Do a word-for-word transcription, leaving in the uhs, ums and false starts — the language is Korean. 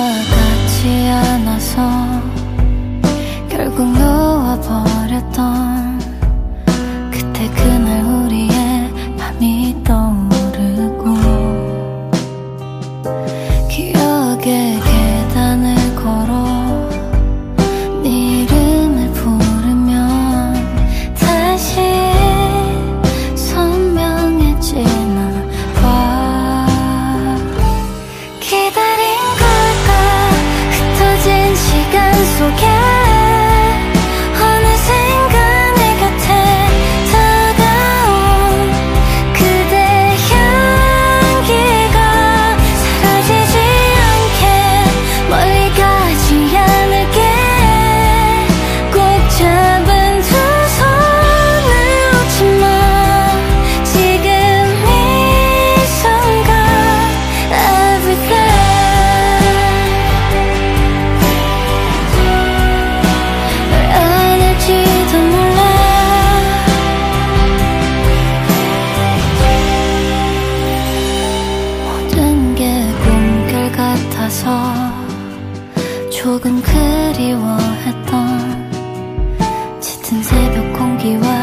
같지 않아서 결국 놓아버렸던 그때 그날 우리의 밤이 떠오르고 기억의 계단을 걸어 네 이름을 부르면 다시 선명해지나 봐. 기다린 걸까 흩어진 시간 속에 어느샌가 내 곁에 다가온 그대 향기가 사라지지 않게 멀리 가지 않을게. 꼭 잡은 두 손을 놓지 마. 지금 이 순간 everything 널 안을지도 몰라. 모든 게 꿈결 같아서 조금 그리워했던 짙은 새벽 공기와